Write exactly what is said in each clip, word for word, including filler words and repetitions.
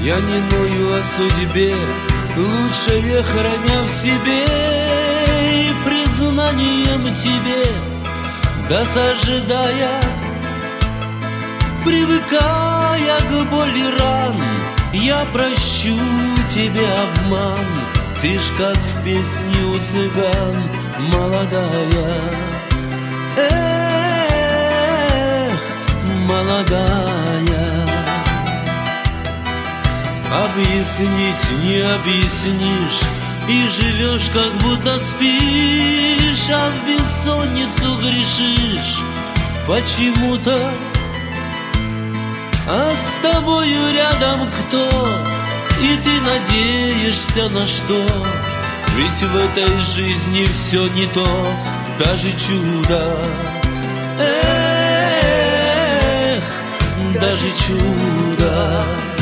Я не ною о судьбе, лучшее храня в себе, и признанием тебе досаждая, привыкая к боли ран, я прощу тебе обман. Ты ж как в песне у цыган, молодая. Эх, молодая. Объяснить не объяснишь, и живешь, как будто спишь, а в бессонницу грешишь почему-то. А с тобою рядом кто? И ты надеешься на что? Ведь в этой жизни все не то, даже чудо. Эх, даже чудо.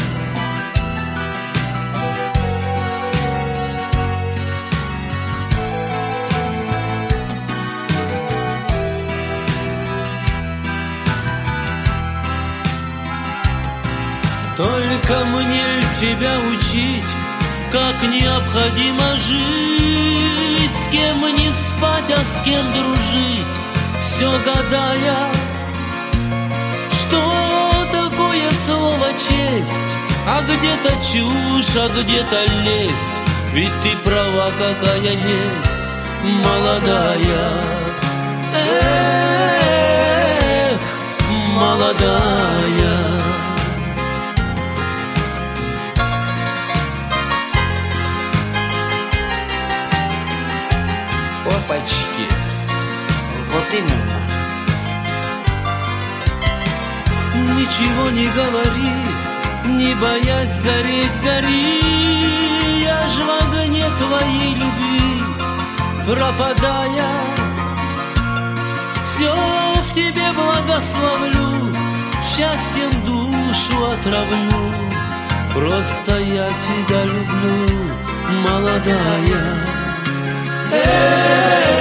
Только мне тебя учить, как необходимо жить, с кем не спать, а с кем дружить, все гадая, что такое слово честь, а где-то чушь, а где-то лесть, ведь ты права, какая есть, молодая. Эх, молодая. Опачки, вот именно. Ничего не говори, не боясь гореть, гори. Я ж в огне твоей любви пропадая, все в тебе благословлю, счастьем душу отравлю. Просто я тебя люблю, молодая. Эй!